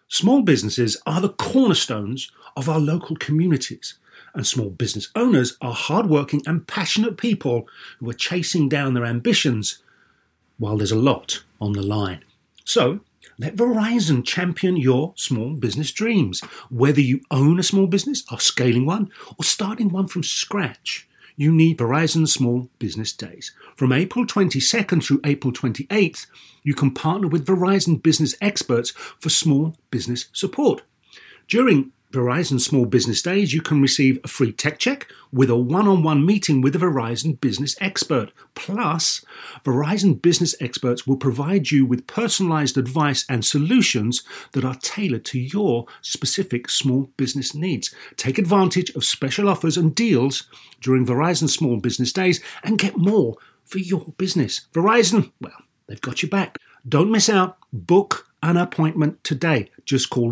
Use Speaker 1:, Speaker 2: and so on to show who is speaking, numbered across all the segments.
Speaker 1: Small businesses are the cornerstones of our local communities, and small business owners are hardworking and passionate people who are chasing down their ambitions while there's a lot on the line. So, let Verizon champion your small business dreams. Whether you own a small business, are scaling one, or starting one from scratch, you need Verizon Small Business Days. From April 22nd through April 28th, you can partner with Verizon business experts for small business support. During Verizon Small Business Days, you can receive a free tech check with a one-on-one meeting with a Verizon business expert. Plus, Verizon business experts will provide you with personalized advice and solutions that are tailored to your specific small business needs. Take advantage of special offers and deals during Verizon Small Business Days and get more for your business. Verizon, well, they've got your back. Don't miss out. Book an appointment today. Just call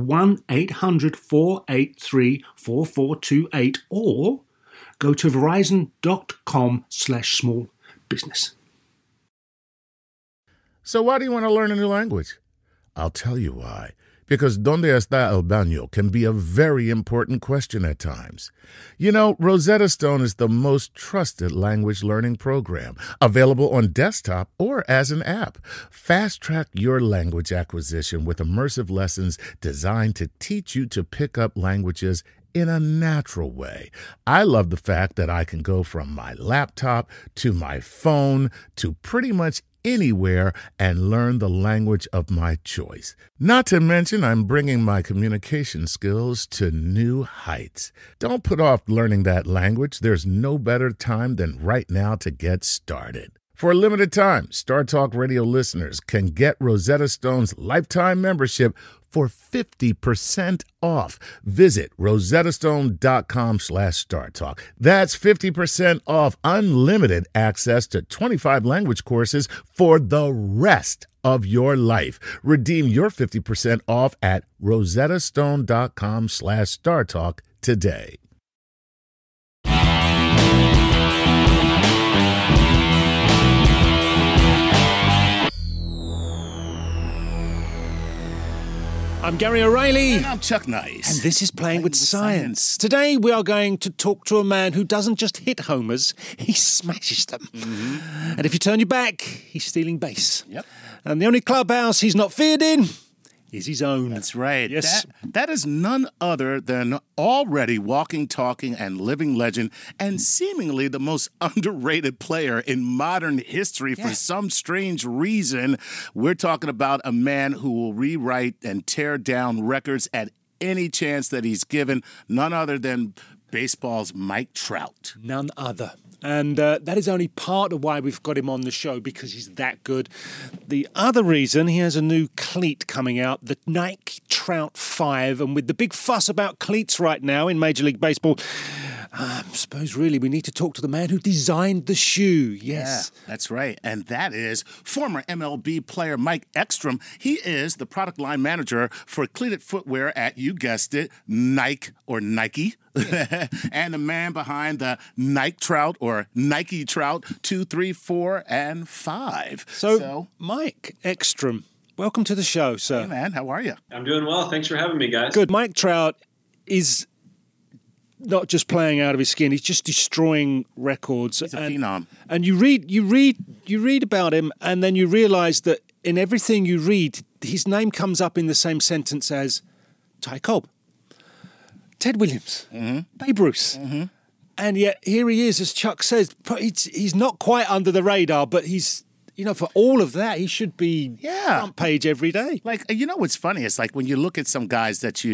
Speaker 1: 1-800-483-4428 or go to verizon.com/small business.
Speaker 2: So why do you want to learn a new language? I'll tell you why. Because ¿Dónde está el baño? Can be a very important question at times. You know, Rosetta Stone is the most trusted language learning program, available on desktop or as an app. Fast-track your language acquisition with immersive lessons designed to teach you to pick up languages in a natural way. I love the fact that I can go from my laptop to my phone to pretty much anywhere and learn the language of my choice. Not to mention, I'm bringing my communication skills to new heights. Don't put off learning that language. There's no better time than right now to get started. For a limited time, Star Talk Radio listeners can get Rosetta Stone's lifetime membership for 50% off. Visit rosettastone.com/StarTalk. That's 50% off unlimited access to 25 language courses for the rest of your life. Redeem your 50% off at rosettastone.com/StarTalk today.
Speaker 1: I'm Gary O'Reilly.
Speaker 3: And I'm Chuck Nice.
Speaker 1: And this is Playing with Science. Today we are going to talk to a man who doesn't just hit homers, he smashes them. Mm-hmm. And if you turn your back, he's stealing base.
Speaker 3: Yep.
Speaker 1: And the only clubhouse he's not feared in is his own.
Speaker 3: That's right.
Speaker 1: Yes.
Speaker 3: That is none other than already walking, talking, and living legend, and seemingly the most underrated player in modern history for some strange reason. We're talking about a man who will rewrite and tear down records at any chance that he's given, none other than baseball's Mike Trout.
Speaker 1: None other. And that is only part of why we've got him on the show, because he's that good. The other reason, he has a new cleat coming out, the Nike Trout 5. And with the big fuss about cleats right now in Major League Baseball, I suppose really we need to talk to the man who designed the shoe. Yes.
Speaker 3: Yeah, that's right. And that is former MLB player Mike Ekstrom. He is the product line manager for cleated footwear at, you guessed it, Nike or Nike. And the man behind the Nike Trout or Nike Trout 2, 3, 4, and 5.
Speaker 1: So Mike Ekstrom, welcome to the show, sir.
Speaker 3: Hey, man. How are you?
Speaker 4: I'm doing well. Thanks for having me, guys.
Speaker 1: Good. Mike Trout is not just playing out of his skin; he's just destroying records.
Speaker 3: He's a phenom.
Speaker 1: And you read about him, and then you realize that in everything you read, his name comes up in the same sentence as Ty Cobb, Ted Williams, Babe Ruth. Mm-hmm. And yet here he is, as Chuck says, he's not quite under the radar, but he's, for all of that, he should be front page every day.
Speaker 3: Like, what's funny? It's like when you look at some guys that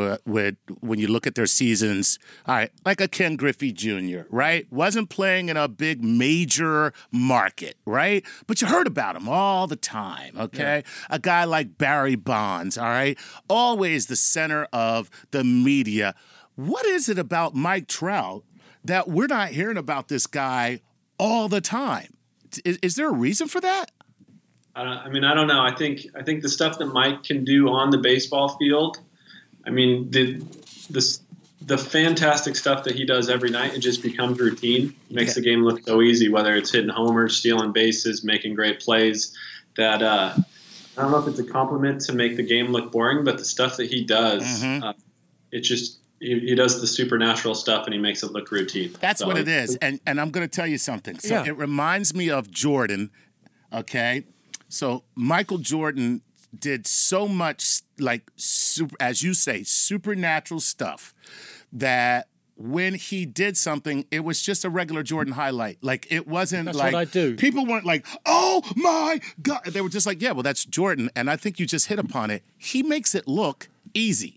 Speaker 3: when you look at their seasons, all right, like a Ken Griffey Jr., right? Wasn't playing in a big major market, right? But you heard about him all the time, okay? Yeah. A guy like Barry Bonds, all right? Always the center of the media. What is it about Mike Trout that we're not hearing about this guy all the time? Is there a reason for that?
Speaker 4: I don't know. I think the stuff that Mike can do on the baseball field, the fantastic stuff that he does every night, it just becomes routine. It makes the game look so easy, whether it's hitting homers, stealing bases, making great plays. That I I don't know if it's a compliment to make the game look boring, but the stuff that he does, it just he does the supernatural stuff and he makes it look routine.
Speaker 3: That's what it is. And I'm going to tell you something. So it reminds me of Jordan, okay? So Michael Jordan did so much, like, as you say, supernatural stuff that when he did something, it was just a regular Jordan highlight. Like, it wasn't
Speaker 5: that's
Speaker 3: like...
Speaker 5: what I do.
Speaker 3: People weren't like, oh, my God. They were just like, yeah, well, that's Jordan. And I think you just hit upon it. He makes it look easy.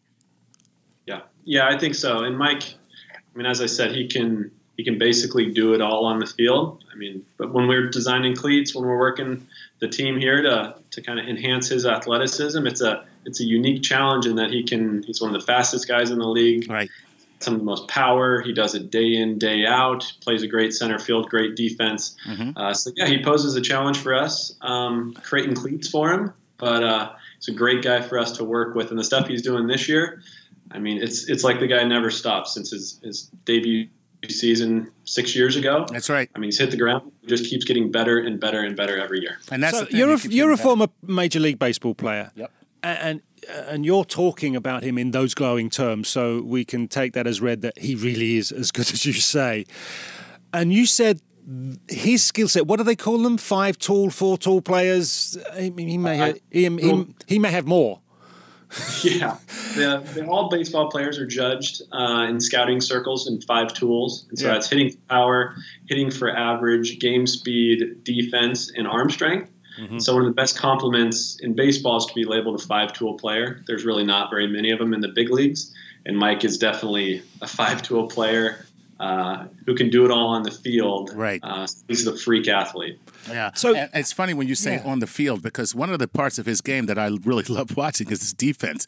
Speaker 4: Yeah, I think so. And Mike, I mean, as I said, he can basically do it all on the field. I mean, but when we're designing cleats, when we're working the team here to kind of enhance his athleticism, it's a unique challenge in that he's one of the fastest guys in the league.
Speaker 3: Right.
Speaker 4: Some of the most power. He does it day in, day out. Plays a great center field, great defense. So yeah, he poses a challenge for us, creating cleats for him. But he's a great guy for us to work with, and the stuff he's doing this year, I mean, it's like the guy never stopped since his debut season 6 years ago.
Speaker 3: That's right.
Speaker 4: I mean, he's hit the ground. He just keeps getting better and better and better every year.
Speaker 3: And that's
Speaker 5: so
Speaker 3: the thing.
Speaker 5: you're a former Major League Baseball player.
Speaker 3: Yep.
Speaker 5: And you're talking about him in those glowing terms, so we can take that as read that he really is as good as you say. And you said his skill set, what do they call them? 5 tall, 4 tall players? He may have more.
Speaker 4: Yeah. All baseball players are judged in scouting circles in 5 tools. And so that's hitting for power, hitting for average, game speed, defense, and arm strength. So one of the best compliments in baseball is to be labeled a 5-tool player. There's really not very many of them in the big leagues. And Mike is definitely a 5-tool player who can do it all on the field.
Speaker 3: Right.
Speaker 4: He's the freak athlete.
Speaker 3: Yeah. So and it's funny when you say on the field, because one of the parts of his game that I really love watching is his defense.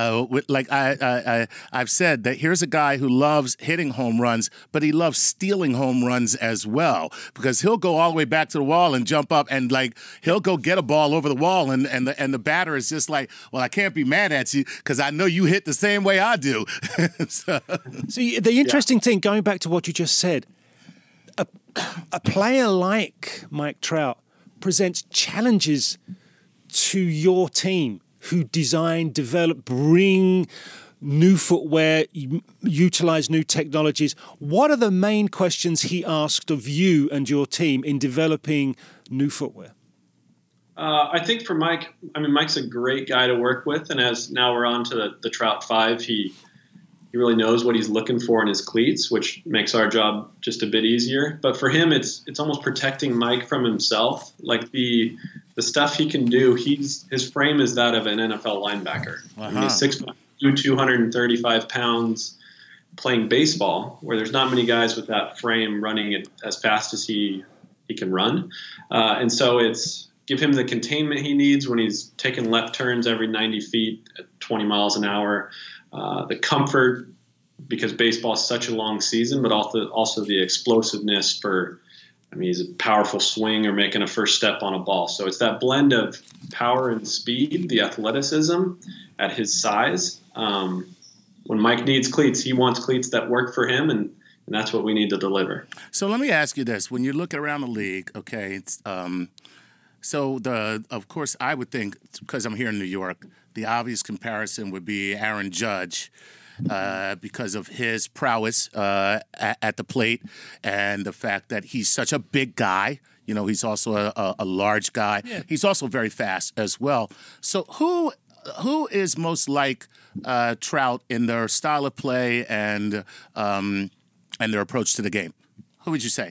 Speaker 3: I've said that here's a guy who loves hitting home runs, but he loves stealing home runs as well, because he'll go all the way back to the wall and jump up and he'll go get a ball over the wall, and the batter is just like, well, I can't be mad at you because I know you hit the same way I do.
Speaker 5: See, the interesting thing, going back to what you just said, a player like Mike Trout presents challenges to your team who design, develop, bring new footwear, utilize new technologies. What are the main questions he asked of you and your team in developing new footwear?
Speaker 4: I think for Mike, I mean, Mike's a great guy to work with. And as now we're on to the Trout 5, he really knows what he's looking for in his cleats, which makes our job just a bit easier. But for him, it's almost protecting Mike from himself. Like the stuff he can do, his frame is that of an NFL linebacker. I mean, he's 6'2", 235 pounds, playing baseball, where there's not many guys with that frame running it as fast as he can run. And so it's give him the containment he needs when he's taking left turns every 90 feet at 20 miles an hour. The comfort, because baseball is such a long season, but also the explosiveness he's a powerful swing or making a first step on a ball. So it's that blend of power and speed, the athleticism at his size. When Mike needs cleats, he wants cleats that work for him, and that's what we need to deliver.
Speaker 3: So let me ask you this. When you look around the league, okay, of course, I would think, because I'm here in New York, the obvious comparison would be Aaron Judge because of his prowess at the plate and the fact that he's such a big guy. You know, he's also a large guy. Yeah. He's also very fast as well. So who is most like Trout in their style of play and their approach to the game? Who would you say?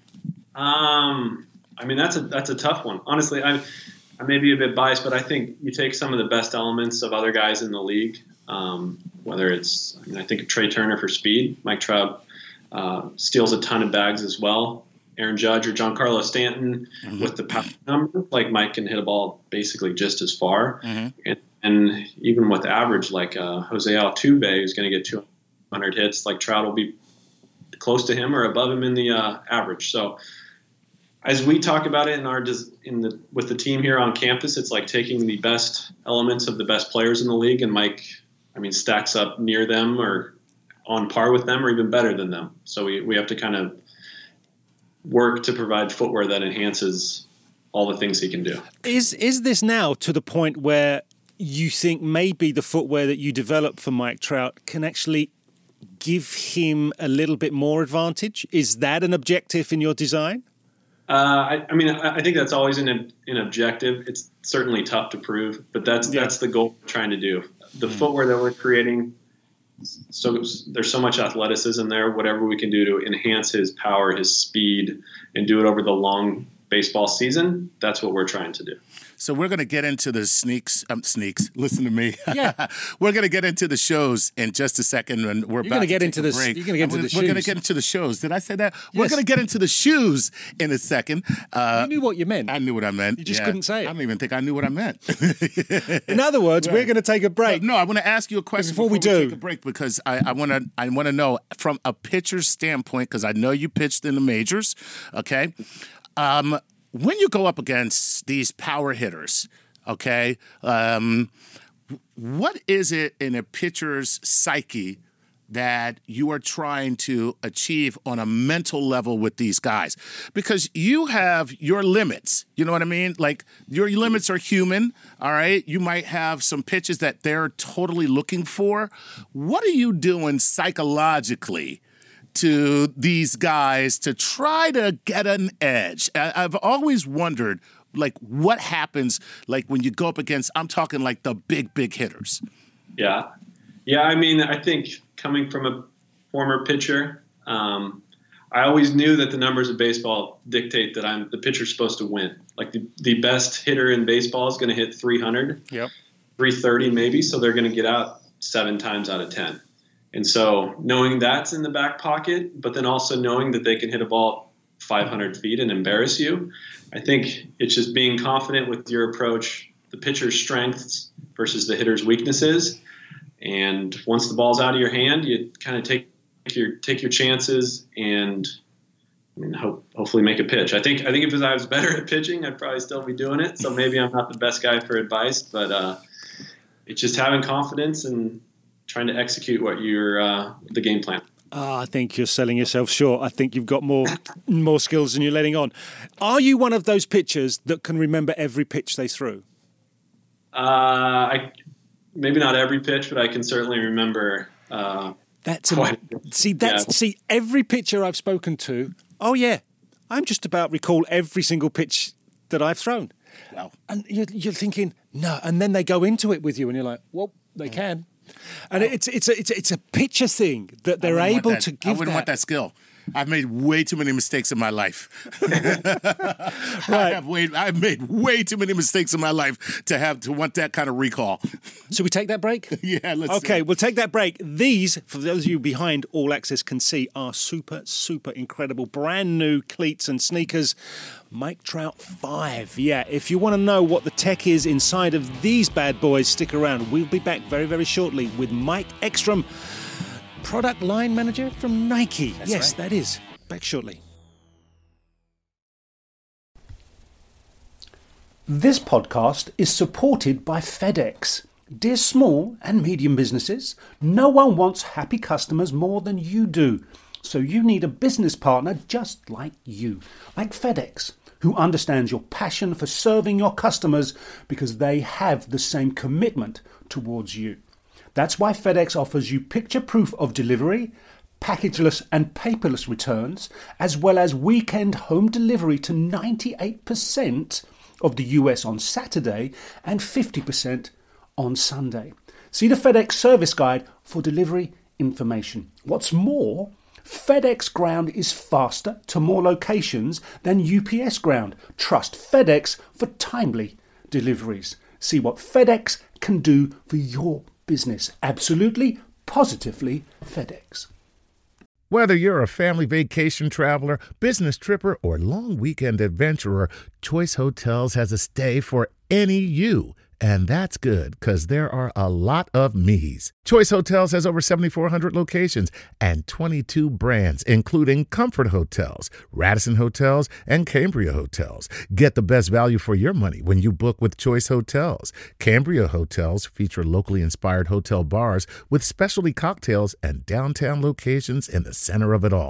Speaker 4: I mean, that's a tough one. Honestly, I may be a bit biased, but I think you take some of the best elements of other guys in the league, whether it's, I think of Trey Turner for speed. Mike Trout steals a ton of bags as well. Aaron Judge or Giancarlo Stanton with the power number, like Mike can hit a ball basically just as far. And even with average, like Jose Altuve, who's going to get 200 hits, like Trout will be close to him or above him in the average. So as we talk about it with the team here on campus, it's like taking the best elements of the best players in the league, and Mike, stacks up near them or on par with them or even better than them. So we have to kind of work to provide footwear that enhances all the things he can do.
Speaker 5: Is this now to the point where you think maybe the footwear that you develop for Mike Trout can actually give him a little bit more advantage? Is that an objective in your design?
Speaker 4: I think that's always an objective. It's certainly tough to prove, but that's the goal we're trying to do. The footwear that we're creating, so there's so much athleticism there. Whatever we can do to enhance his power, his speed, and do it over the long baseball season, that's what we're trying to do.
Speaker 3: So we're going to get into the sneaks. Listen to me.
Speaker 5: Yeah.
Speaker 3: We're going to get into the shows in just a second, and we're about to take a break.
Speaker 5: You're going to get into the shoes.
Speaker 3: We're going to get into the shows. Did I say that? Yes. We're going to get into the shoes in a second.
Speaker 5: You knew what you meant.
Speaker 3: I knew what I meant.
Speaker 5: You just couldn't say it.
Speaker 3: I don't even think I knew what I meant.
Speaker 5: In other words, we're going to take a break.
Speaker 3: No, I want to ask you a question before we take a break, because I want to know from a pitcher's standpoint, because I know you pitched in the majors. Okay. When you go up against these power hitters, okay, what is it in a pitcher's psyche that you are trying to achieve on a mental level with these guys? Because you have your limits, you know what I mean? Like, your limits are human, all right? You might have some pitches that they're totally looking for. What are you doing psychologically to these guys to try to get an edge? I've always wondered, like, what happens, like, when you go up against, I'm talking like the big hitters.
Speaker 4: Yeah. I mean, I think coming from a former pitcher, I always knew that the numbers of baseball dictate that the pitcher's supposed to win. Like, the best hitter in baseball is going to hit 300, 330 maybe, so they're going to get out 7 times out of 10. And so knowing that's in the back pocket, but then also knowing that they can hit a ball 500 feet and embarrass you, I think it's just being confident with your approach, the pitcher's strengths versus the hitter's weaknesses. And once the ball's out of your hand, you kind of take your chances and hopefully make a pitch. I think if I was better at pitching, I'd probably still be doing it. So maybe I'm not the best guy for advice, but it's just having confidence and trying to execute what the game plan.
Speaker 5: I think you're selling yourself short. I think you've got more skills than you're letting on. Are you one of those pitchers that can remember every pitch they threw?
Speaker 4: Maybe not every pitch, but I can certainly remember.
Speaker 5: See, every pitcher I've spoken to. Oh yeah, I'm just about recall every single pitch that I've thrown.
Speaker 3: Wow.
Speaker 5: And you're thinking no, and then they go into it with you, and you're like, well, they can. And it's a pitcher thing that they're able to give.
Speaker 3: I wouldn't want that skill. I've made way too many mistakes in my life.
Speaker 5: Right.
Speaker 3: I've made way too many mistakes in my life to want that kind of recall.
Speaker 5: So we take that break?
Speaker 3: Yeah, let's
Speaker 5: Okay, we'll take that break. These, for those of you behind All Access can see, are super, super incredible. Brand new cleats and sneakers. Mike Trout 5. Yeah, if you want to know what the tech is inside of these bad boys, stick around. We'll be back very, very shortly with Mike Ekstrom, product line manager from Nike.
Speaker 3: That's
Speaker 5: yes,
Speaker 3: right.
Speaker 5: That is. Back shortly.
Speaker 1: This podcast is supported by FedEx. Dear small and medium businesses, no one wants happy customers more than you do. So you need a business partner just like you, like FedEx, who understands your passion for serving your customers because they have the same commitment towards you. That's why FedEx offers you picture proof of delivery, packageless and paperless returns, as well as weekend home delivery to 98% of the US on Saturday and 50% on Sunday. See the FedEx service guide for delivery information. What's more, FedEx Ground is faster to more locations than UPS Ground. Trust FedEx for timely deliveries. See what FedEx can do for your business. Absolutely, positively FedEx.
Speaker 2: Whether you're a family vacation traveler, business tripper, or long weekend adventurer, Choice Hotels has a stay for any you. And that's good, because there are a lot of me's. Choice Hotels has over 7,400 locations and 22 brands, including Comfort Hotels, Radisson Hotels, and Cambria Hotels. Get the best value for your money when you book with Choice Hotels. Cambria Hotels feature locally inspired hotel bars with specialty cocktails and downtown locations in the center of it all.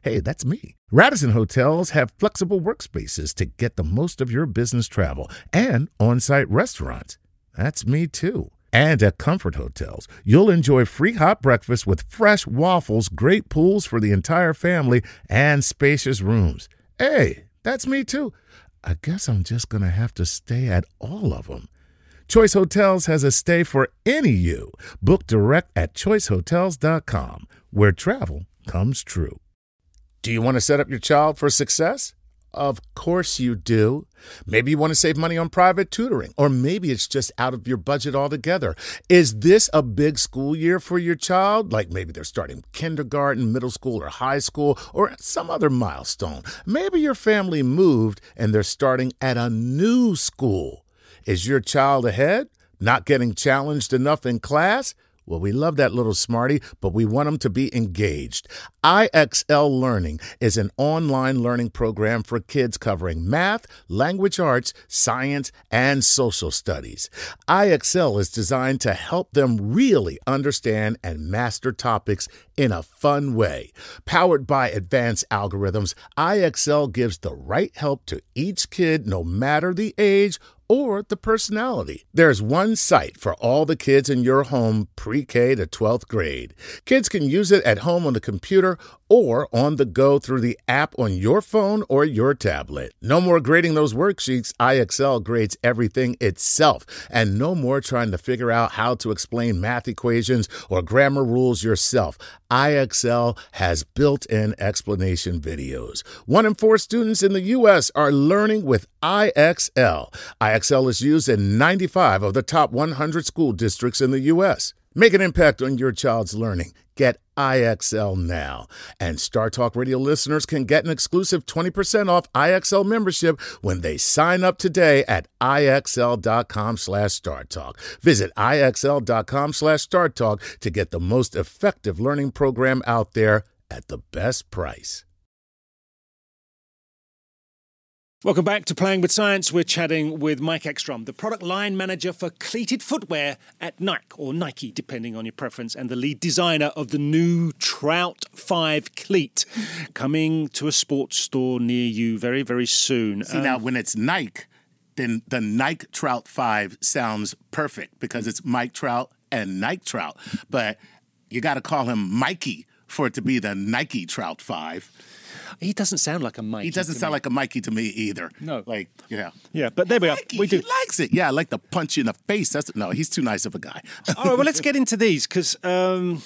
Speaker 2: Hey, that's me. Radisson Hotels have flexible workspaces to get the most of your business travel and on-site restaurants. That's me too. And at Comfort Hotels, you'll enjoy free hot breakfast with fresh waffles, great pools for the entire family, and spacious rooms. Hey, that's me too. I guess I'm just going to have to stay at all of them. Choice Hotels has a stay for any you. Book direct at choicehotels.com, where travel comes true. Do you want to set up your child for success? Of course you do. Maybe you want to save money on private tutoring, or maybe it's just out of your budget altogether. Is this a big school year for your child? Like maybe they're starting kindergarten, middle school, or high school, or some other milestone. Maybe your family moved and they're starting at a new school. Is your child ahead? Not getting challenged enough in class? Well, we love that little smarty, but we want them to be engaged. IXL Learning is an online learning program for kids covering math, language arts, science, and social studies. IXL is designed to help them really understand and master topics in a fun way. Powered by advanced algorithms, IXL gives the right help to each kid no matter the age or the personality. There's one site for all the kids in your home pre-K to 12th grade. Kids can use it at home on the computer or on the go through the app on your phone or your tablet. No more grading those worksheets. IXL grades everything itself. And no more trying to figure out how to explain math equations or grammar rules yourself. IXL has built-in explanation videos. 1 in 4 students in the U.S. are learning with IXL. IXL is used in 95 of the top 100 school districts in the U.S. Make an impact on your child's learning. Get IXL now. And Star Talk Radio listeners can get an exclusive 20% off IXL membership when they sign up today at IXL.com/StarTalk. Visit IXL.com/StarTalk to get the most effective learning program out there at the best price.
Speaker 5: Welcome back to Playing with Science. We're chatting with Mike Ekstrom, the product line manager for cleated footwear at Nike, or Nike, depending on your preference, and the lead designer of the new Trout 5 cleat, coming to a sports store near you very, very soon.
Speaker 3: See, now, when it's Nike, then the Nike Trout 5 sounds perfect because it's Mike Trout and Nike Trout. But you got to call him Mikey for it to be the Nike Trout 5.
Speaker 5: He doesn't sound like a Mikey.
Speaker 3: He doesn't sound like a Mikey to me either.
Speaker 5: No.
Speaker 3: Like, yeah.
Speaker 5: Yeah, but there we are.
Speaker 3: Mikey,
Speaker 5: We do.
Speaker 3: He likes it. Yeah, I like the punch you in the face. No, he's too nice of a guy.
Speaker 5: All right, well, let's get into these because you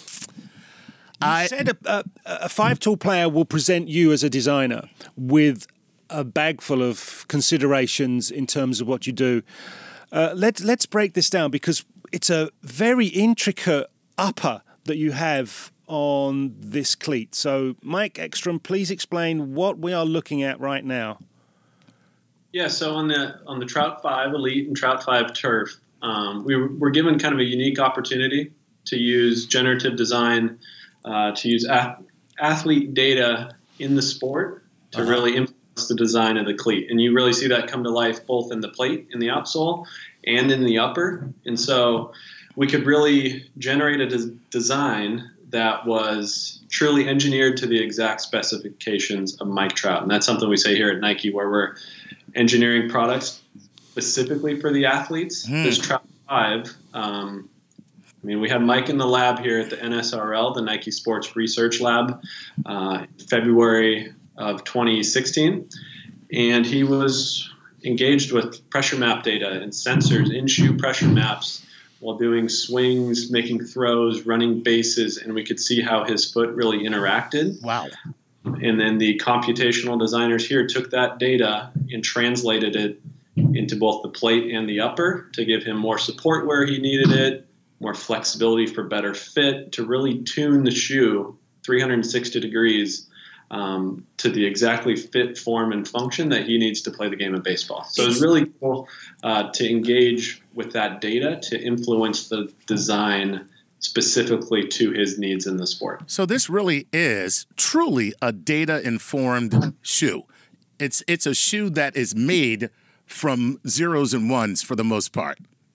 Speaker 5: said a 5-tool player will present you as a designer with a bag full of considerations in terms of what you do. Let's break this down because it's a very intricate upper that you have on this cleat. So, Mike Ekstrom, please explain what we are looking at right now.
Speaker 4: Yeah, so on the Trout 5 Elite and Trout 5 Turf, we were given kind of a unique opportunity to use generative design, to use athlete data in the sport to really influence the design of the cleat. And you really see that come to life both in the plate, in the outsole, and in the upper. And so we could really generate a design that was truly engineered to the exact specifications of Mike Trout. And that's something we say here at Nike, where we're engineering products specifically for the athletes. This Trout 5, we had Mike in the lab here at the NSRL, the Nike Sports Research Lab, February of 2016. And he was engaged with pressure map data and sensors, in-shoe pressure maps, while doing swings, making throws, running bases, and we could see how his foot really interacted.
Speaker 3: Wow.
Speaker 4: And then the computational designers here took that data and translated it into both the plate and the upper to give him more support where he needed it, more flexibility for better fit, to really tune the shoe 360 degrees to the exactly fit form and function that he needs to play the game of baseball. So it's really cool to engage with that data to influence the design specifically to his needs in the sport.
Speaker 3: So this really is truly a data-informed shoe. It's a shoe that is made from zeros and ones for the most part.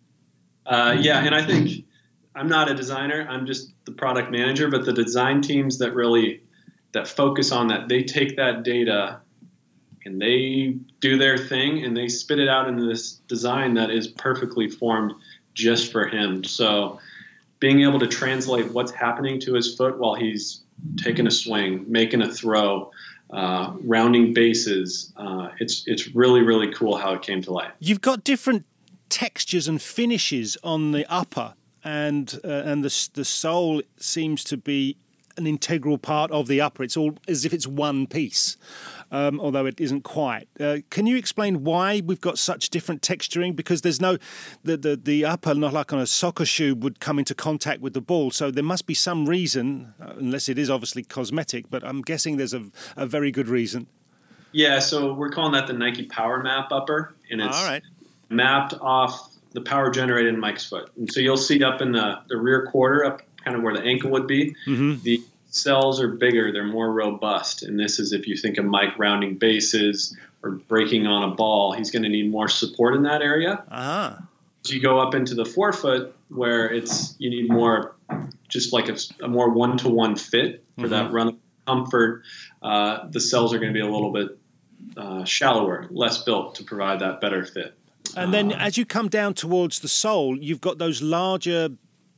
Speaker 4: Yeah, and I think I'm not a designer. I'm just the product manager, but the design teams that that focus on that. They take that data and they do their thing and they spit it out into this design that is perfectly formed just for him. So being able to translate what's happening to his foot while he's taking a swing, making a throw, rounding bases, it's really, really cool how it came to life.
Speaker 5: You've got different textures and finishes on the upper, and the sole seems to be an integral part of the upper. It's all as if it's one piece, although it isn't quite. Can you explain why we've got such different texturing? Because there's no the upper, not like on a soccer shoe, would come into contact with the ball. So there must be some reason, unless it is obviously cosmetic. But I'm guessing there's a very good reason.
Speaker 4: Yeah, so we're calling that the Nike Power Map upper, and it's
Speaker 5: all right.
Speaker 4: Mapped off the power generated in Mike's foot. And so you'll see up in the rear quarter, up kind of where the ankle would be, the cells are bigger, they're more robust. And this is if you think of Mike rounding bases or breaking on a ball, he's going to need more support in that area.
Speaker 5: Uh-huh.
Speaker 4: As you go up into the forefoot, where you need more, just like a more one-to-one fit for that run comfort, the cells are going to be a little bit shallower, less built to provide that better fit.
Speaker 5: And then as you come down towards the sole, you've got those larger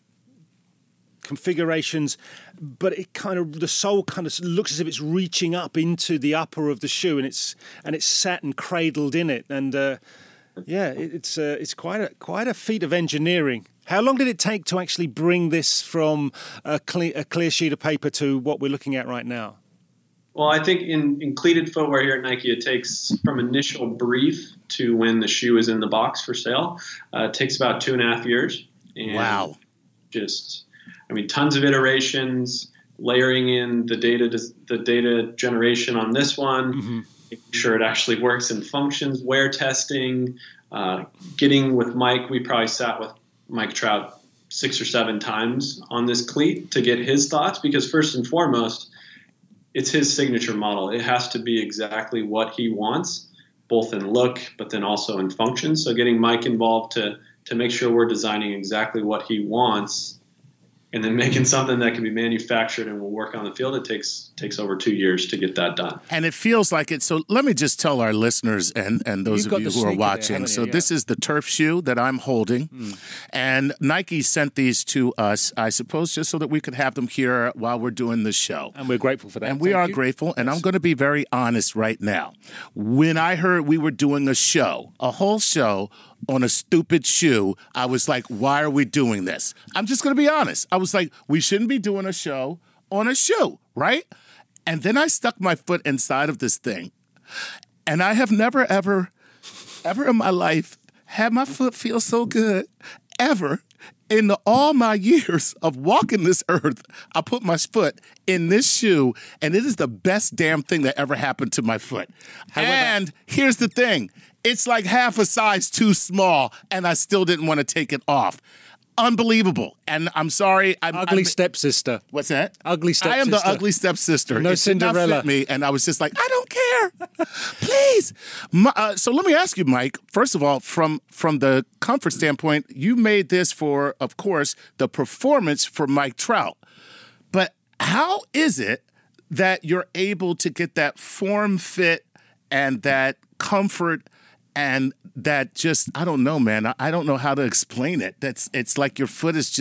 Speaker 5: configurations, but the sole kind of looks as if it's reaching up into the upper of the shoe, and it's sat and cradled in it. And it's quite a feat of engineering. How long did it take to actually bring this from a clear sheet of paper to what we're looking at right now?
Speaker 4: Well, I think in cleated footwear here at Nike, it takes from initial brief to when the shoe is in the box for sale. It takes about 2.5 years. And
Speaker 3: wow.
Speaker 4: Tons of iterations, layering in the data generation on this one, making sure it actually works and functions, wear testing, getting with Mike. We probably sat with Mike Trout 6 or 7 times on this cleat to get his thoughts, because first and foremost, it's his signature model. It has to be exactly what he wants, both in look, but then also in function. So getting Mike involved to make sure we're designing exactly what he wants, and then making something that can be manufactured and will work on the field, it takes over 2 years to get that done.
Speaker 3: And it feels like it. So let me just tell our listeners and those of you who are watching. This is the turf shoe that I'm holding. And Nike sent these to us, I suppose, just so that we could have them here while we're doing the show.
Speaker 5: And we're grateful for that.
Speaker 3: And we are grateful. And I'm going to be very honest right now. When I heard we were doing a whole show on a stupid shoe, I was like, why are we doing this? I'm just going to be honest. I was like, we shouldn't be doing a show on a shoe, right? And then I stuck my foot inside of this thing. And I have never, ever in my life had my foot feel so good, ever. In all my years of walking this earth, I put my foot in this shoe, and it is the best damn thing that ever happened to my foot. And here's the thing. It's like half a size too small, and I still didn't want to take it off. Unbelievable. And I'm sorry.
Speaker 5: Ugly stepsister.
Speaker 3: What's that?
Speaker 5: Ugly stepsister.
Speaker 3: I am the ugly stepsister.
Speaker 5: No
Speaker 3: it
Speaker 5: Cinderella.
Speaker 3: Did not fit me, and I was just like, I don't care. Please. So let me ask you, Mike, first of all, from the comfort standpoint, you made this for, of course, the performance for Mike Trout. But how is it that you're able to get that form fit and that comfort and that just, I don't know, man. I don't know how to explain it. It's like your foot is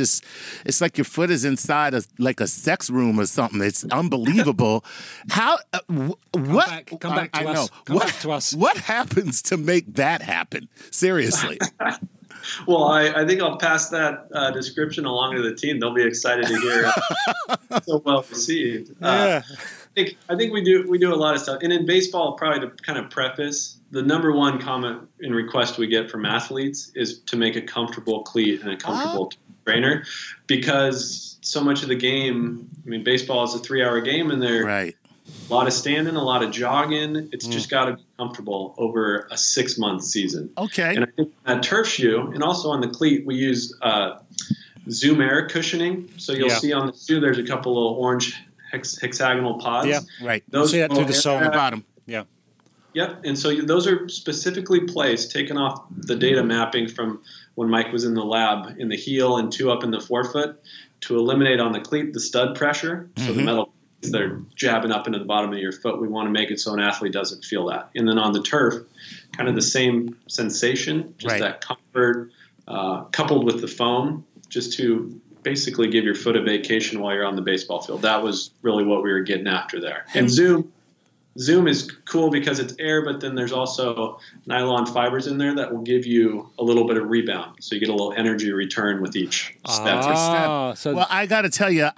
Speaker 3: inside like a sex room or something. It's unbelievable. How, what?
Speaker 5: Come back to us. Come back to us.
Speaker 3: What happens to make that happen? Seriously.
Speaker 4: Well, I think I'll pass that description along to the team. They'll be excited to hear so well received.
Speaker 5: Yeah.
Speaker 4: I think we do a lot of stuff. And in baseball, probably to kind of preface, the number one comment and request we get from athletes is to make a comfortable cleat and a comfortable trainer, because so much of the game, baseball is a 3-hour game, and there's a lot of standing, a lot of jogging. It's just got to be comfortable over a 6-month season. Okay. And I think that turf shoe, and also on the cleat, we use Zoom Air cushioning. So you'll see on the shoe, there's a couple little orange hexagonal pods.
Speaker 5: Yeah,
Speaker 3: right.
Speaker 5: Those see that through the sole on the bottom. Yeah.
Speaker 4: Yep. And so those are specifically placed, taken off the data mapping from when Mike was in the lab, in the heel and 2 up in the forefoot, to eliminate on the cleat the stud pressure, so the metal they're jabbing up into the bottom of your foot. We want to make it so an athlete doesn't feel that. And then on the turf, kind of the same sensation, just that comfort, coupled with the foam, just to basically give your foot a vacation while you're on the baseball field. That was really what we were getting after there. And Zoom is cool because it's air, but then there's also nylon fibers in there that will give you a little bit of rebound. So you get a little energy return with each step.
Speaker 3: Well, I got to tell you,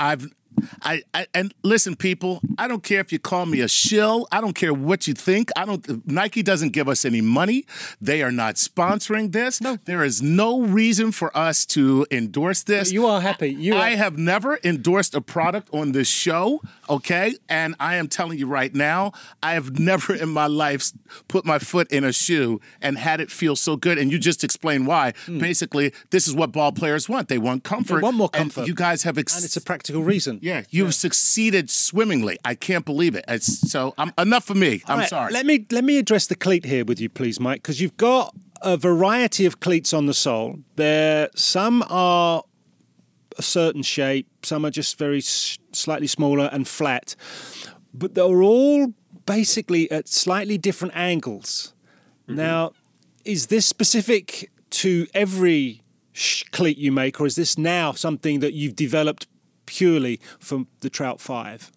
Speaker 3: and listen, people, I don't care if you call me a shill. I don't care what you think. Nike doesn't give us any money. They are not sponsoring this.
Speaker 5: No.
Speaker 3: There is no reason for us to endorse this.
Speaker 5: You are happy.
Speaker 3: I have never endorsed a product on this show, okay? And I am telling you right now, I have never in my life put my foot in a shoe and had it feel so good. And you just explained why. Basically, this is what ball players want. They want comfort.
Speaker 5: They want more comfort.
Speaker 3: And you guys have...
Speaker 5: and it's a practical reason.
Speaker 3: Yeah, you've succeeded swimmingly. I can't believe it. Enough for me. I'm sorry.
Speaker 5: Let me address the cleat here with you, please, Mike, because you've got a variety of cleats on the sole. Some are a certain shape, some are just very slightly smaller and flat, but they're all basically at slightly different angles. Now, is this specific to every cleat you make, or is this now something that you've developed purely from the Trout 5?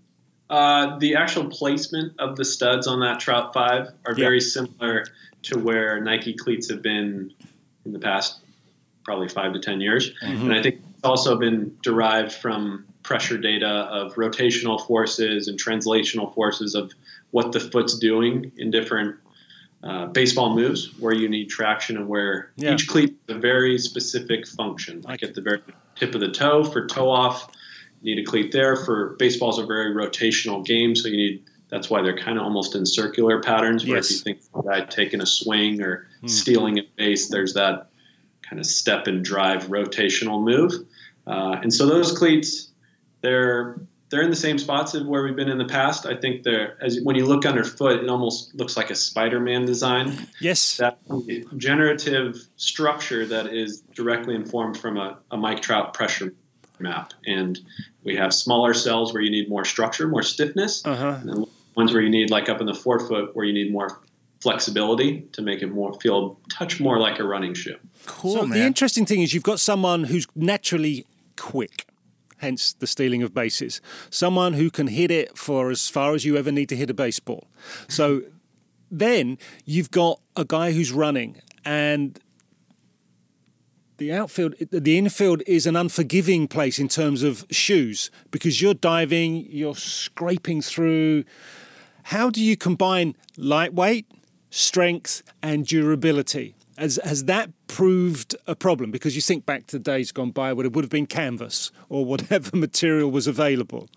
Speaker 4: The actual placement of the studs on that Trout 5 are very similar to where Nike cleats have been in the past probably 5 to 10 years. And I think it's also been derived from pressure data of rotational forces and translational forces of what the foot's doing in different baseball moves, where you need traction and where each cleat has a very specific function. Like at the very tip of the toe for toe off, you need a cleat there. For baseball's a very rotational game, so that's why they're kind of almost in circular patterns, where if you think of a guy taking a swing or stealing a base, there's that kind of step and drive rotational move. And so those cleats, they're in the same spots of where we've been in the past. I think when you look underfoot, it almost looks like a Spider-Man design.
Speaker 5: Yes.
Speaker 4: That generative structure that is directly informed from a Mike Trout pressure map. And we have smaller cells where you need more structure, more stiffness, and then ones where you need, like up in the forefoot, where you need more flexibility to make it touch more like a running shoe.
Speaker 3: Cool,
Speaker 5: so
Speaker 3: man.
Speaker 5: The interesting thing is you've got someone who's naturally quick, hence the stealing of bases. Someone who can hit it for as far as you ever need to hit a baseball. So then you've got a guy who's running, and the infield is an unforgiving place in terms of shoes, because you're diving, you're scraping through. How do you combine lightweight, strength, and durability? Has that proved a problem? Because you think back to days gone by where it would have been canvas or whatever material was available.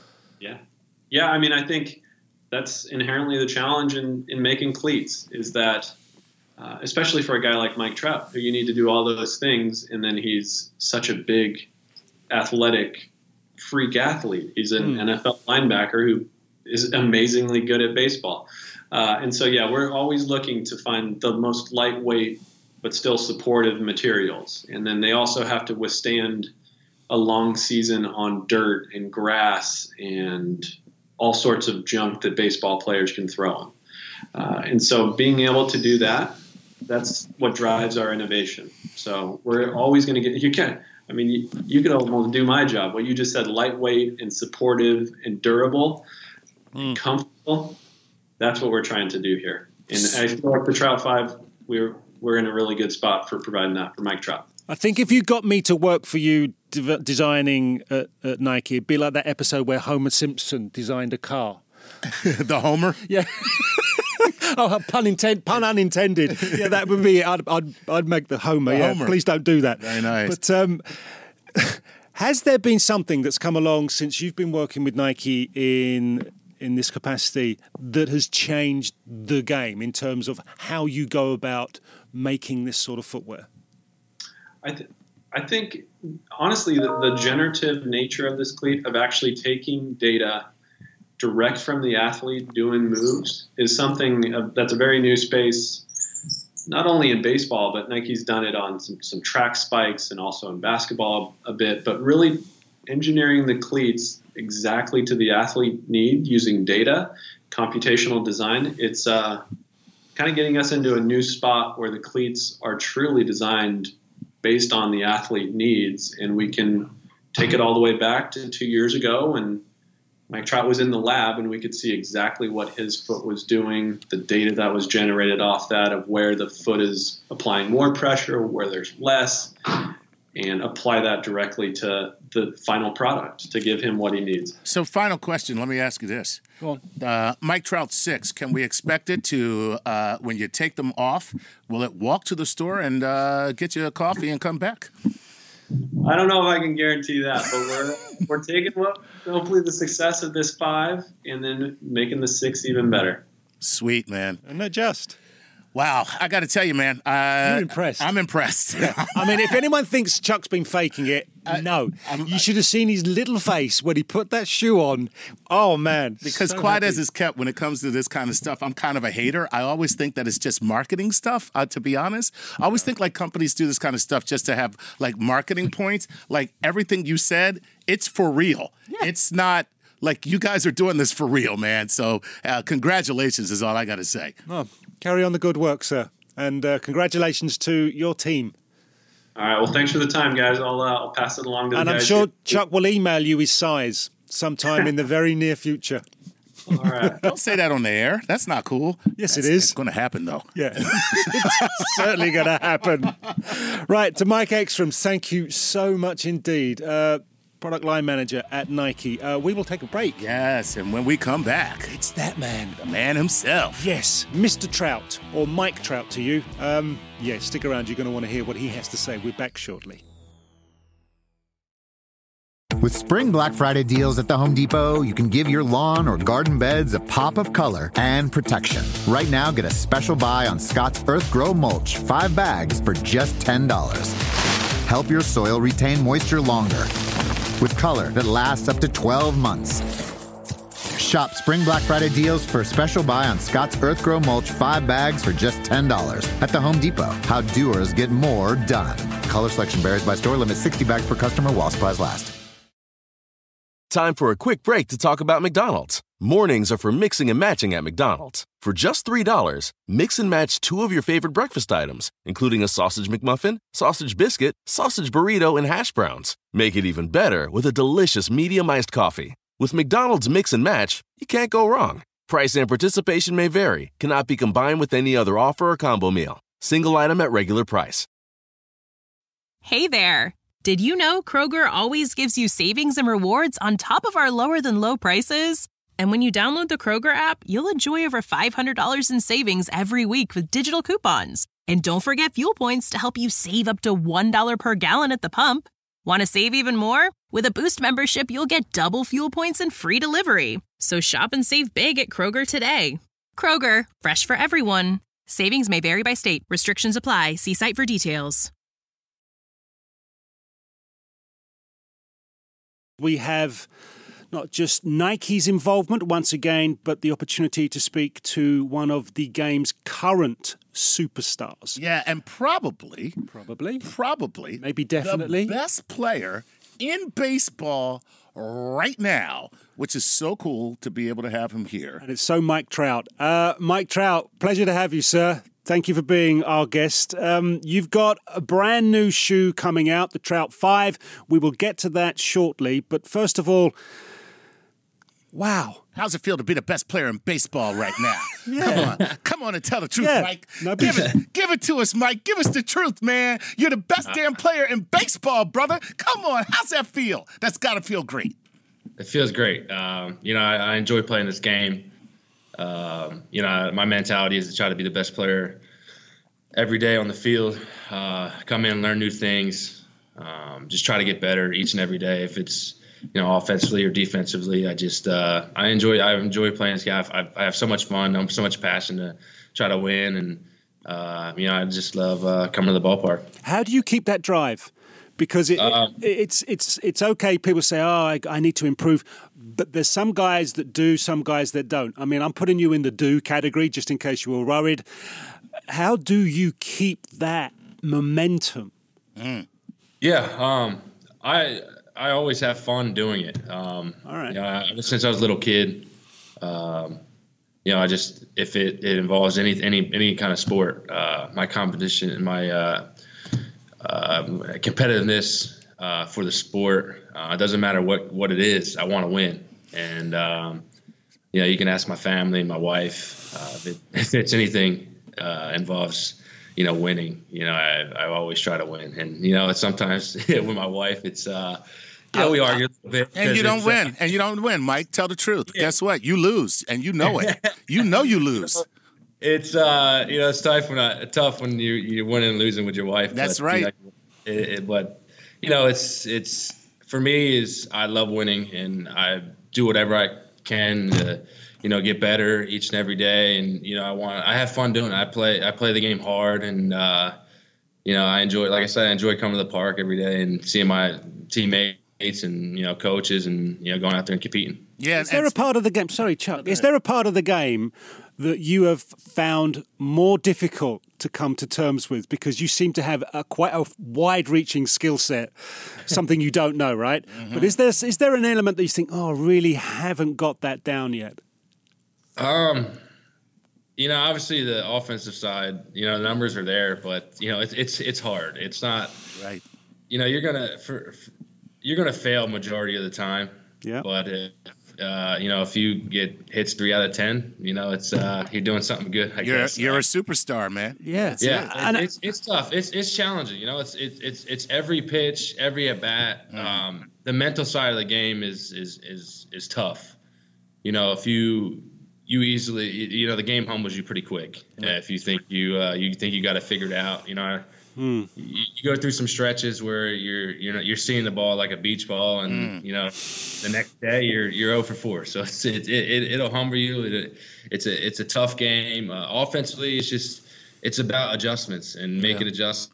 Speaker 4: Yeah. I mean, I think that's inherently the challenge in making cleats, is that especially for a guy like Mike Trout, who you need to do all those things, and then he's such a big, athletic, freak athlete. He's an NFL linebacker who is amazingly good at baseball. And so, we're always looking to find the most lightweight but still supportive materials. And then they also have to withstand a long season on dirt and grass and all sorts of junk that baseball players can throw them. And so being able to do that's what drives our innovation. So we're always going to you could almost do my job. What you just said, lightweight and supportive and durable and comfortable. That's what we're trying to do here. And I feel like the Trout 5, we're in a really good spot for providing that for Mike Trout.
Speaker 5: I think if you got me to work for you designing at Nike, it'd be like that episode where Homer Simpson designed a car.
Speaker 3: The Homer?
Speaker 5: Yeah. Oh, pun unintended. Yeah, that would be it. I'd make the Homer. Homer. Please don't do that.
Speaker 3: Very nice.
Speaker 5: But has there been something that's come along since you've been working with Nike in this capacity that has changed the game in terms of how you go about making this sort of footwear?
Speaker 4: I think, honestly, the generative nature of this cleat, of actually taking data direct from the athlete doing moves, is something that's a very new space, not only in baseball, but Nike's done it on some track spikes and also in basketball a bit, but really engineering the cleats exactly to the athlete need using data, computational design. It's kind of getting us into a new spot where the cleats are truly designed based on the athlete needs, and we can take it all the way back to 2 years ago, and Mike Trout was in the lab, and we could see exactly what his foot was doing, the data that was generated off that of where the foot is applying more pressure, where there's less, and apply that directly to the final product to give him what he needs.
Speaker 3: So final question, let me ask you this.
Speaker 5: Go on.
Speaker 3: Mike Trout 6, can we expect it to, when you take them off, will it walk to the store and get you a coffee and come back?
Speaker 4: I don't know if I can guarantee that, but we're taking hopefully the success of this 5 and then making the 6 even better.
Speaker 3: Sweet, man.
Speaker 5: And not just.
Speaker 3: Wow, I got to tell you, man.
Speaker 5: You're impressed.
Speaker 3: I'm impressed.
Speaker 5: I mean, if anyone thinks Chuck's been faking it, no. You should have seen his little face when he put that shoe on. Oh, man.
Speaker 3: Because
Speaker 5: so
Speaker 3: quiet
Speaker 5: happy.
Speaker 3: as it's kept when it comes to this kind of stuff, I'm kind of a hater. I always think that it's just marketing stuff, to be honest. I always think like companies do this kind of stuff just to have like marketing points. Like everything you said, it's for real. Yeah. It's not like you guys are doing this for real, man. So congratulations is all I got to say.
Speaker 5: Oh, carry on the good work, sir. And congratulations to your team.
Speaker 4: All right. Well, thanks for the time, guys. I'll pass it along to the guys.
Speaker 5: And I'm sure Chuck will email you his size sometime in the very near future.
Speaker 4: All right.
Speaker 3: Don't say that on the air. That's not cool.
Speaker 5: Yes, it is.
Speaker 3: It's going to happen, though.
Speaker 5: Yeah, it's certainly going to happen. Right, to Mike Ekstrom, thank you so much indeed. Product line manager at Nike. We will take a break.
Speaker 3: Yes, and when we come back,
Speaker 5: It's that man.
Speaker 3: the man himself.
Speaker 5: Yes, Mr. Trout, or Mike Trout to you. Yeah, stick around. You're going to want to hear what he has to say. We're back shortly.
Speaker 6: With Spring Black Friday deals at the Home Depot, you can give your lawn or garden beds a pop of color and protection. Right now, get a special buy on Scott's Earth Grow Mulch, 5 bags for just $10. Help your soil retain moisture longer with color that lasts up to 12 months. Shop Spring Black Friday deals for a special buy on Scott's Earth Grow Mulch, 5 bags for just $10 at the Home Depot. How doers get more done. Color selection varies by store. Limit 60 bags per customer while supplies last.
Speaker 7: Time for a quick break to talk about McDonald's. Mornings are for mixing and matching at McDonald's. For just $3, mix and match 2 of your favorite breakfast items, including a sausage McMuffin, sausage biscuit, sausage burrito, and hash browns. Make it even better with a delicious medium iced coffee. With McDonald's Mix and Match, you can't go wrong. Price and participation may vary, cannot be combined with any other offer or combo meal. Single item at regular price.
Speaker 8: Hey there. Did you know Kroger always gives you savings and rewards on top of our lower than low prices? And when you download the Kroger app, you'll enjoy over $500 in savings every week with digital coupons. And don't forget fuel points to help you save up to $1 per gallon at the pump. Want to save even more? With a Boost membership, you'll get double fuel points and free delivery. So shop and save big at Kroger today. Kroger, fresh for everyone. Savings may vary by state. Restrictions apply. See site for details.
Speaker 5: We have not just Nike's involvement once again, but the opportunity to speak to one of the game's current superstars.
Speaker 3: Yeah, and probably,
Speaker 5: maybe definitely,
Speaker 3: the best player in baseball right now, which is so cool to be able to have him here.
Speaker 5: And it's so Mike Trout. Mike Trout, pleasure to have you, sir. Thank you for being our guest. You've got a brand new shoe coming out, the Trout 5. We will get to that shortly. But first of all, wow.
Speaker 3: How's it feel to be the best player in baseball right now?
Speaker 5: Yeah.
Speaker 3: Come on and tell the truth,
Speaker 5: Yeah.
Speaker 3: Mike.
Speaker 5: No,
Speaker 3: give it to us, Mike. Give us the truth, man. You're the best damn player in baseball, brother. Come on. How's that feel? That's got to feel great.
Speaker 9: It feels great. I enjoy playing this game. My mentality is to try to be the best player every day on the field, come in and learn new things, just try to get better each and every day. If it's, offensively or defensively, I enjoy playing this guy. I have so much fun. I'm so much passion to try to win. And, I just love coming to the ballpark.
Speaker 5: How do you keep that drive? Because it's okay. People say, I need to improve. But there's some guys that do, some guys that don't. I mean, I'm putting you in the do category just in case you were worried. How do you keep that momentum?
Speaker 9: Yeah, I I always have fun doing it.
Speaker 5: All right.
Speaker 9: Ever since I was a little kid, I just if it involves any kind of sport, my competition and my competitiveness for the sport, it doesn't matter what it is. I want to win, and you can ask my family and my wife if it's anything involves winning. I always try to win, and it's sometimes with my wife it's. We argue a little bit.
Speaker 3: And you don't win. And you don't win, Mike. Tell the truth. Yeah. Guess what? You lose, and you know it. You lose.
Speaker 9: It's it's tough when you're winning and losing with your wife.
Speaker 3: That's right.
Speaker 9: But it's for me is I love winning, and I do whatever I can to get better each and every day. And I have fun doing it. I play the game hard, and I enjoy. Like I said, I enjoy coming to the park every day and seeing my teammates and coaches and going out there and competing.
Speaker 5: Yeah. Is there a part of the game? Sorry, Chuck. Is there a part of the game that you have found more difficult to come to terms with because you seem to have quite a wide-reaching skill set? Something you don't know, right? Mm-hmm. But is there an element that you think, I really haven't got that down yet?
Speaker 9: Obviously the offensive side, the numbers are there, but it's hard. It's not
Speaker 3: right.
Speaker 9: You're gonna fail majority of the time.
Speaker 5: Yeah.
Speaker 9: But if you get hits 3 out of 10, it's you're doing something good. I guess
Speaker 3: you're a superstar, man.
Speaker 5: Yeah.
Speaker 9: It's tough. It's challenging. It's every pitch, every at bat. The mental side of the game is tough. If you easily, the game humbles you pretty quick. If you think you got it figured out, You go through some stretches where you're seeing the ball like a beach ball, and the next day you're 0 for 4. So it'll humble you. It's a tough game. Offensively, it's about adjustments and making adjustments.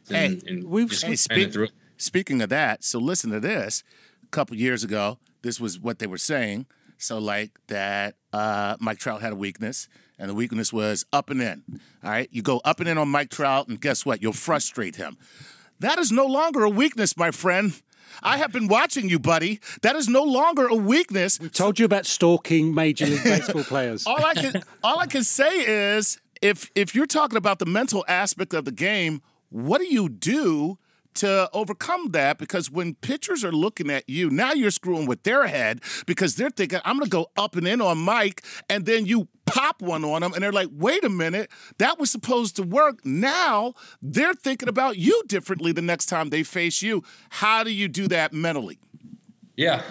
Speaker 3: Speaking of that, so listen to this. A couple years ago, this was what they were saying. So like that, Mike Trout had a weakness. And the weakness was up and in. All right? You go up and in on Mike Trout, and guess what? You'll frustrate him. That is no longer a weakness, my friend. I have been watching you, buddy. That is no longer a weakness.
Speaker 5: We told you about stalking Major League Baseball players.
Speaker 3: All I can say is, if you're talking about the mental aspect of the game, what do you do to overcome that? Because when pitchers are looking at you, now you're screwing with their head because they're thinking, I'm going to go up and in on Mike, and then you pop one on them, and they're like, wait a minute, that was supposed to work. Now they're thinking about you differently the next time they face you. How do you do that mentally?
Speaker 9: Yeah.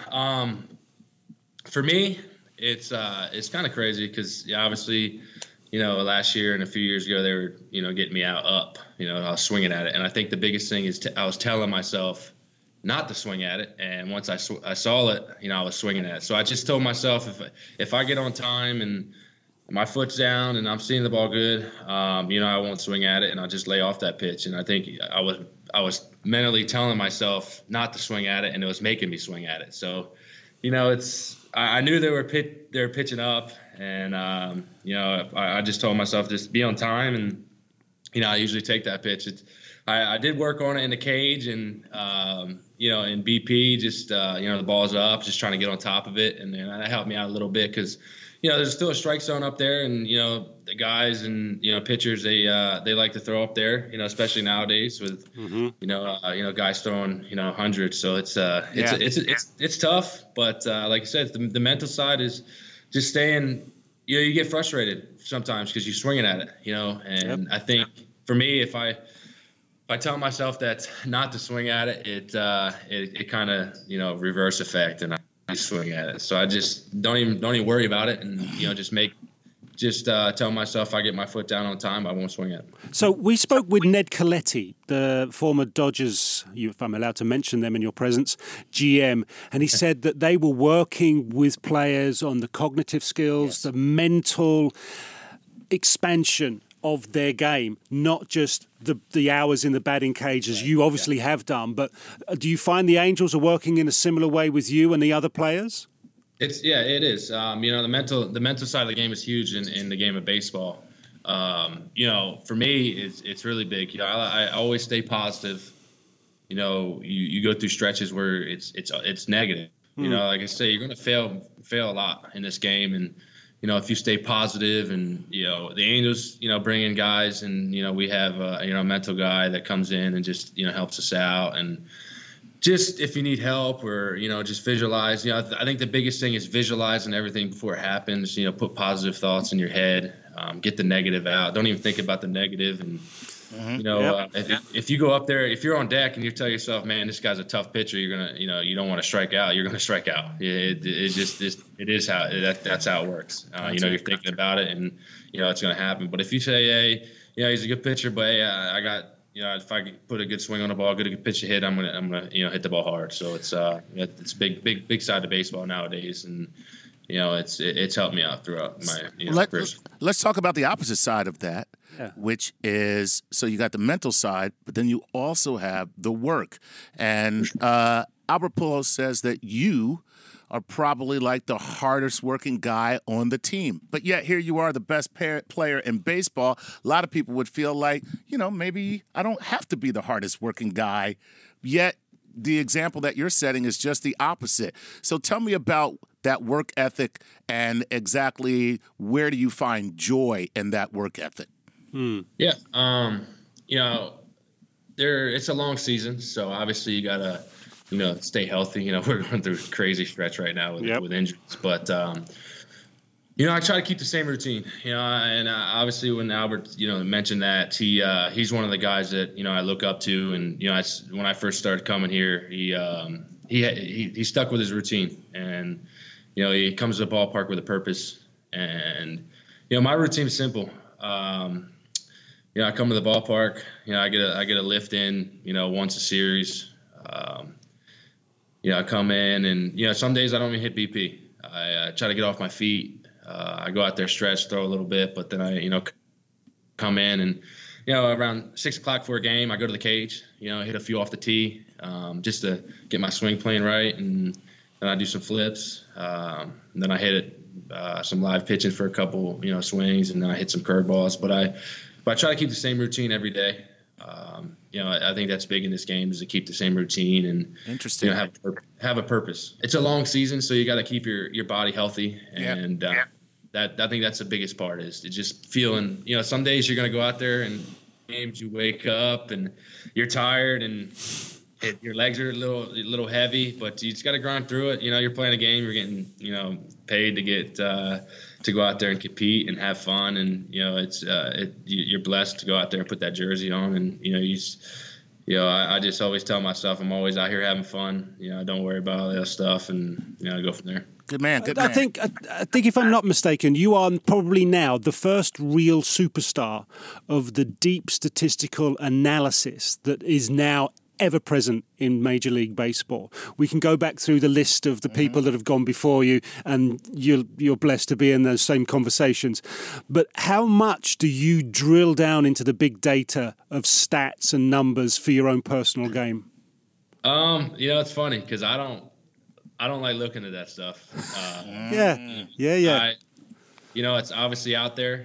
Speaker 9: For me, it's kind of crazy because obviously, last year and a few years ago, they were, getting me up. I was swinging at it. And I think the biggest thing is I was telling myself not to swing at it. And once I saw it, I was swinging at it. So I just told myself if I get on time and my foot's down and I'm seeing the ball good, I won't swing at it and I'll just lay off that pitch. And I think I was mentally telling myself not to swing at it, and it was making me swing at it. So, I knew they were pitching up, and I just told myself just be on time, and I usually take that pitch. I did work on it in the cage, and in BP, just the ball's up, just trying to get on top of it, and then that helped me out a little bit because there's still a strike zone up there, and the guys and pitchers they like to throw up there, especially nowadays with guys throwing hundreds. So it's tough, but like I said, the mental side is just staying. You get frustrated sometimes because you're swinging at it, and I think for me, if I tell myself that not to swing at it, it kind of reverse effect, and I swing at it. So I just don't even worry about it, and just tell myself if I get my foot down on time, I won't swing at it.
Speaker 5: So we spoke with Ned Colletti, the former Dodgers, if I'm allowed to mention them in your presence, GM, and he said that they were working with players on the cognitive skills, the mental expansion of their game, not just the hours in the batting cage as you obviously have done. But do you find the Angels are working in a similar way with you and the other players?
Speaker 9: It is. The mental side of the game is huge in the game of baseball. For me, it's really big. I always stay positive. you know, you go through stretches where it's negative. You know, like I say, you're going to fail a lot in this game. And, you know, if you stay positive and, you know, the Angels, you know, bring in guys and, you know, we have, you know, a mental guy that comes in and just, you know, helps us out. And just if you need help or, you know, just visualize, you know, I think the biggest thing is visualizing everything before it happens, you know, put positive thoughts in your head, get the negative out. Don't even think about the negative. And, you know, if you go up there, if you're on deck and you tell yourself, man, this guy's a tough pitcher, you're going to, you know, you don't want to strike out. You're going to strike out. It is how that's how it works. You know, you're thinking about it and, you know, it's going to happen. But if you say, hey, you know, he's a good pitcher, but hey, I got, you know, if I could put a good swing on the ball, get a good pitch to hit, I'm gonna, you know, hit the ball hard. So it's big side of baseball nowadays, and you know, it's helped me out throughout my career.
Speaker 3: Let's talk about the opposite side of that, which is, so you got the mental side, but then you also have the work. And Albert Pujols says that you are probably like the hardest working guy on the team. But yet here you are, the best player in baseball. A lot of people would feel like, you know, maybe I don't have to be the hardest working guy. Yet the example that you're setting is just the opposite. So tell me about that work ethic and exactly where do you find joy in that work ethic?
Speaker 9: Yeah. You know, it's a long season, so obviously you gotta, you know, stay healthy. You know, we're going through a crazy stretch right now with injuries. But, you know, I try to keep the same routine, you know, and obviously when Albert, you know, mentioned that, he's one of the guys that, you know, I look up to. And, you know, when I first started coming here, he stuck with his routine. And, you know, he comes to the ballpark with a purpose. And, you know, my routine is simple. You know, I come to the ballpark, you know, I get a lift in, you know, once a series. You know, I come in and, you know, some days I don't even hit BP. I try to get off my feet. I go out there, stretch, throw a little bit, but then I, you know, come in and, you know, around 6 o'clock for a game, I go to the cage, you know, hit a few off the tee, just to get my swing playing right. And then I do some flips. And then I hit it, some live pitching for a couple, you know, swings, and then I hit some curveballs. But I try to keep the same routine every day. You know, I think that's big in this game, is to keep the same routine and, you know, have a purpose. It's a long season, so you got to keep your body healthy. And that I think that's the biggest part, is to just feeling, you know, some days you're going to go out there and games, you wake up and you're tired and your legs are a little heavy, but you just got to grind through it. You know, you're playing a game, you're getting, you know, paid to get to go out there and compete and have fun, and you know, you're blessed to go out there and put that jersey on, and you know, I just always tell myself I'm always out here having fun. You know, don't worry about all that stuff, and you know, go from there.
Speaker 3: Good man.
Speaker 5: I think if I'm not mistaken, you are probably now the first real superstar of the deep statistical analysis that is now ever present in Major League Baseball. We can go back through the list of the people that have gone before you, and you're blessed to be in those same conversations. But how much do you drill down into the big data of stats and numbers for your own personal game?
Speaker 9: You know, it's funny because I don't like looking at that stuff.
Speaker 5: Yeah.
Speaker 9: You know, it's obviously out there,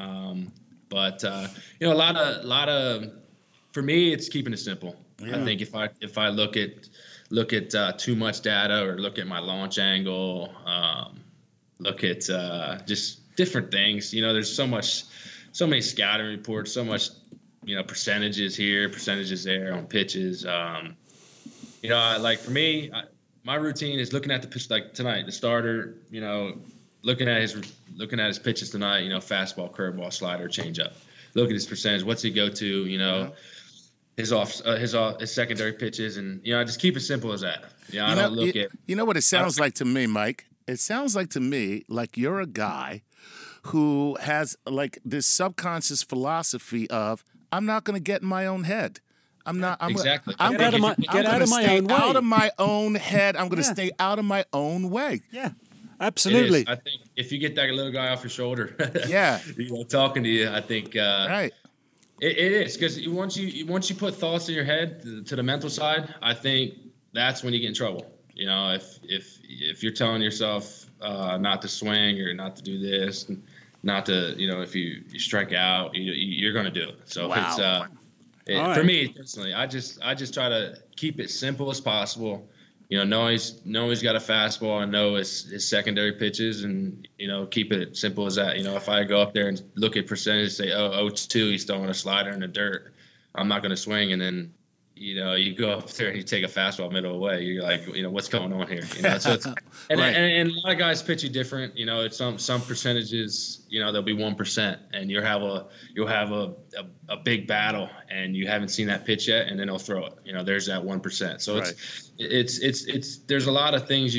Speaker 9: but you know, a lot of for me, it's keeping it simple. Yeah. I think if I look at too much data, or look at my launch angle, look at just different things, you know, there's so many scouting reports, so much, you know, percentages here, percentages there on pitches. You know, like for me, my routine is looking at the pitch, like tonight, the starter, you know, looking at his pitches tonight, you know, fastball, curveball, slider, changeup. Look at his percentage. What's he go to? You know, his secondary pitches, and you know, I just keep it simple as that. You know, I don't look at. You
Speaker 3: know what it sounds like to me, Mike? It sounds like to me like you're a guy who has like this subconscious philosophy of, I'm not going to get in my own head.
Speaker 9: Exactly.
Speaker 3: I'm
Speaker 5: get out of my own way.
Speaker 3: Out of my own head. I'm going to stay out of my own way.
Speaker 5: Yeah, absolutely.
Speaker 9: I think if you get that little guy off your shoulder,
Speaker 3: you
Speaker 9: know, talking to you, I think
Speaker 3: right.
Speaker 9: It is, because once you put thoughts in your head to the mental side, I think that's when you get in trouble. You know, if you're telling yourself not to swing or not to do this, not to, you know, if you strike out, you're going to do it. So For me personally, I just try to keep it simple as possible. Know he's got a fastball and know his secondary pitches, and keep it simple as that. If I go up there and look at percentage, say 0-2, he's throwing a slider in the dirt, I'm not going to swing, and then you go up there and you take a fastball middle away. You're like, what's going on here? So it's, and a lot of guys pitch you different. It's some percentages. There'll be 1%, and you'll have a big battle, and you haven't seen that pitch yet, and then they'll throw it. There's that 1%. So it's there's a lot of things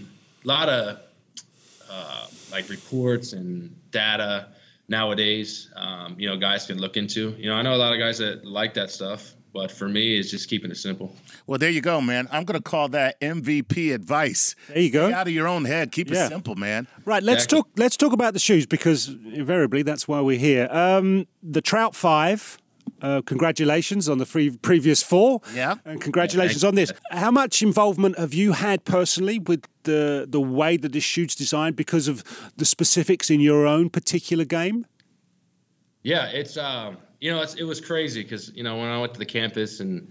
Speaker 9: like reports and data nowadays. Guys can look into. I know a lot of guys that like that stuff. But for me, it's just keeping it simple.
Speaker 3: Well, there you go, man. I'm going to call that MVP advice.
Speaker 5: There you go.
Speaker 3: Stay out of your own head. Keep it simple, man.
Speaker 5: Right. Let's talk about the shoes, because invariably that's why we're here. The Trout 5. Congratulations on the previous 4.
Speaker 3: Yeah.
Speaker 5: And congratulations on this. How much involvement have you had personally with the way that this shoe's designed because of the specifics in your own particular game?
Speaker 9: Yeah, it's it was crazy because when I went to the campus and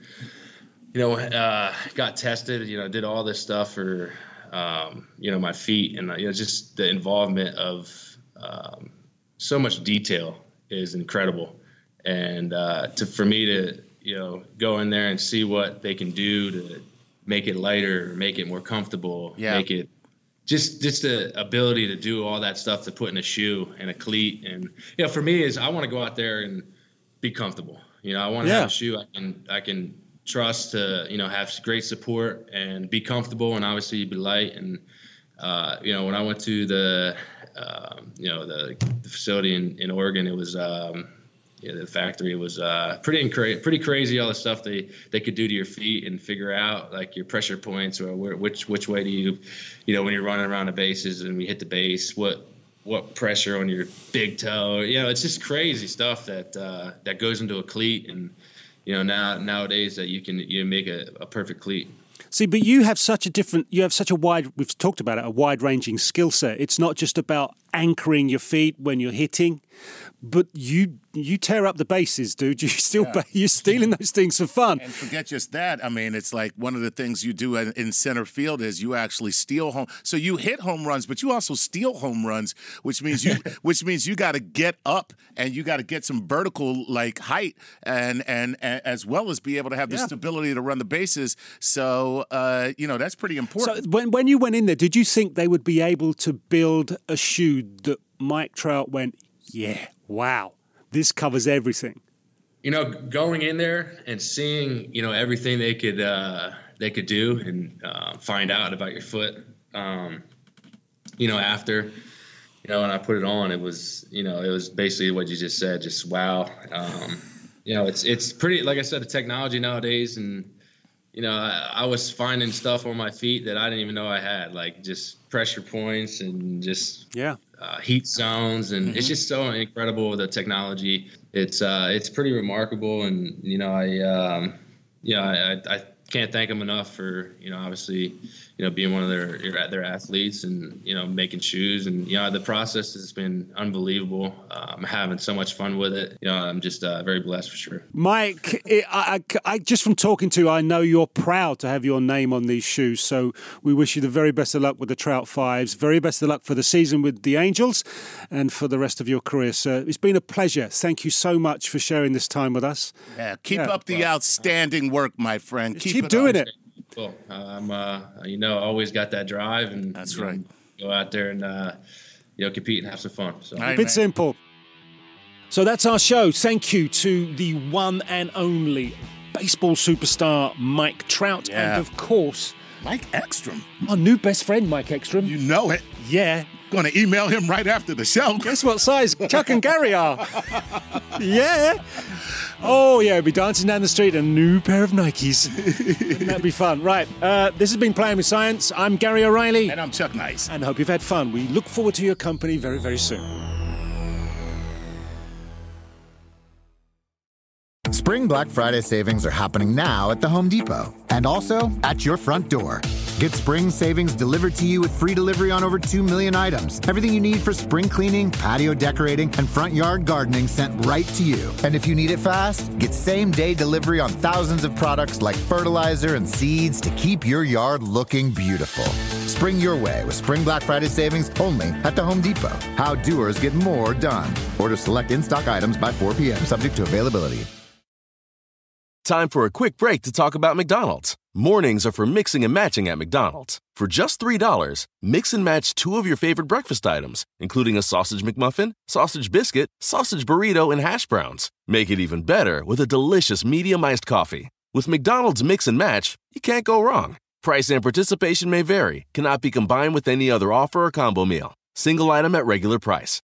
Speaker 9: got tested, did all this stuff for my feet, and just the involvement of so much detail is incredible, and for me to go in there and see what they can do to make it lighter, make it more comfortable, make it. Just the ability to do all that stuff to put in a shoe and a cleat, and for me is I want to go out there and be comfortable. I want to have a shoe I can trust to have great support and be comfortable, and obviously be light. And when I went to the facility in Oregon, it was the factory was pretty crazy, all the stuff they could do to your feet and figure out like your pressure points or which way do you when you're running around the bases and we hit the base, what pressure on your big toe. It's just crazy stuff that goes into a cleat, and nowadays that you make a perfect cleat.
Speaker 5: See, but you have such a wide, we've talked about it, a wide-ranging skill set. It's not just about anchoring your feet when you're hitting, but you tear up the bases, dude. You're stealing those things for fun.
Speaker 3: And forget just that. I mean, it's like one of the things you do in center field is you actually steal home. So you hit home runs, but you also steal home runs, which means you got to get up and you got to get some vertical like height and as well as be able to have the stability to run the bases. So that's pretty important.
Speaker 5: So when you went in there, did you think they would be able to build a shoe that Mike Trout went, yeah, wow, this covers everything?
Speaker 9: Going in there and seeing, everything they could do and find out about your foot. After, when I put it on, it was basically what you just said, just wow. It's pretty, like I said, the technology nowadays, and I was finding stuff on my feet that I didn't even know I had, like just pressure points and just heat zones, and it's just so incredible, the technology. It's pretty remarkable, and I can't thank them enough for obviously being one of their athletes and making shoes, and the process has been unbelievable. I'm having so much fun with it. I'm just very blessed for sure.
Speaker 5: Mike, I just from talking to you, I know you're proud to have your name on these shoes. So we wish you the very best of luck with the Trout 5s. Very best of luck for the season with the Angels and for the rest of your career, sir. It's been a pleasure. Thank you so much for sharing this time with us.
Speaker 3: Yeah, keep up the outstanding work, my friend.
Speaker 5: Keep doing it.
Speaker 9: Cool. I'm, always got that drive, and
Speaker 3: that's right.
Speaker 9: Go out there and compete and have some fun. So.
Speaker 5: Keep it simple. So that's our show. Thank you to the one and only baseball superstar Mike Trout, and of course
Speaker 3: Mike Ekstrom,
Speaker 5: our new best friend, Mike Ekstrom.
Speaker 3: You know it.
Speaker 5: Yeah.
Speaker 3: Going to email him right after the show.
Speaker 5: Guess what size Chuck and Gary are? Yeah. Oh, yeah, we'll be dancing down the street in a new pair of Nikes. Wouldn't that be fun? Right, this has been Playing with Science. I'm Gary O'Reilly.
Speaker 3: And I'm Chuck Nice.
Speaker 5: And I hope you've had fun. We look forward to your company very, very soon.
Speaker 6: Spring Black Friday savings are happening now at the Home Depot and also at your front door. Get spring savings delivered to you with free delivery on over 2 million items. Everything you need for spring cleaning, patio decorating, and front yard gardening sent right to you. And if you need it fast, get same-day delivery on thousands of products like fertilizer and seeds to keep your yard looking beautiful. Spring your way with Spring Black Friday savings only at the Home Depot. How doers get more done. Order select in-stock items by 4 p.m. subject to availability.
Speaker 7: Time for a quick break to talk about McDonald's. Mornings are for mixing and matching at McDonald's. For just $3, mix and match 2 of your favorite breakfast items, including a sausage McMuffin, sausage biscuit, sausage burrito, and hash browns. Make it even better with a delicious medium iced coffee. With McDonald's Mix and Match, you can't go wrong. Price and participation may vary, cannot be combined with any other offer or combo meal. Single item at regular price.